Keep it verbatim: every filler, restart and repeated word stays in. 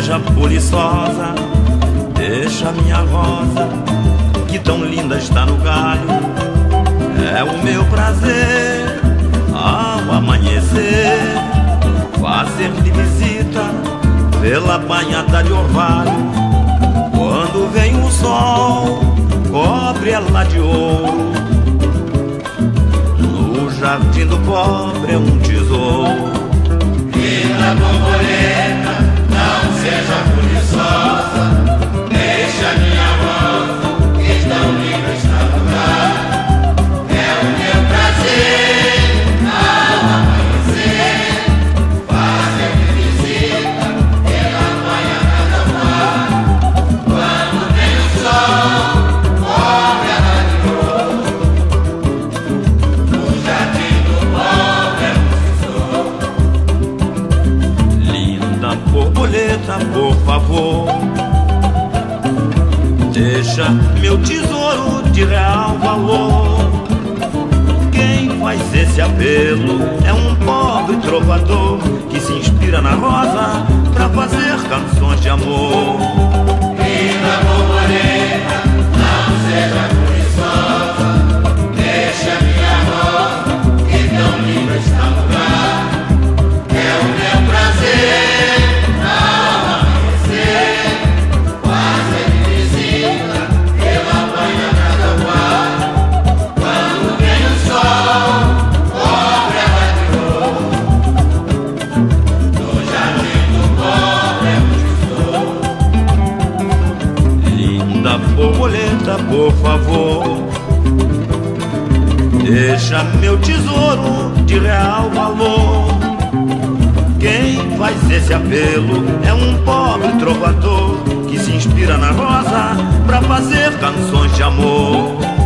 seja buliçosa, deixa minha rosa, que tão linda está no galho. É o meu prazer, ao amanhecer, fazer-lhe visita pela banhada de orvalho. Quando vem o sol, cobre ela de ouro. No jardim do pobre é um tesouro. Linda borboleta, não seja buliçosa, deixa minha rosa, que tão linda está no galho. É o meu prazer, ao amanhecer, fazer-lhe visita pela banhada do orvalho. Quando vem o sol, cobre ela de ouro. No jardim do pobre é um tesouro. Linda borboleta, por favor, deixa meu tesouro de real valor. Quem faz esse apelo é um pobre trovador que se inspira na rosa pra fazer canções de amor. Linda borboleta, não seja buliçosa, deixa minha rosa, que tão linda está no galho. É o meu prazer, ao amanhecer, fazer-lhe visita pela banhada do orvalho. Quando vem o sol, cobre ela de ouro. No jardim do pobre é um tesouro. Linda borboleta, por favor, deixa meu tesouro de real valor. Quem faz esse apelo é um pobre trovador que se inspira na rosa pra fazer canções de amor.